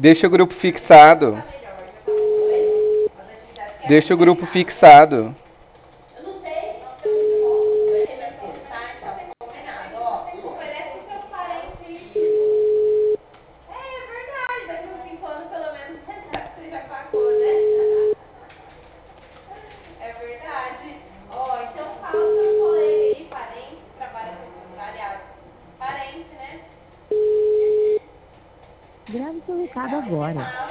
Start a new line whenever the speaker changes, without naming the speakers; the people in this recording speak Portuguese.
Deixa o grupo fixado. Deixa o grupo fixado.
Grave seu recado agora.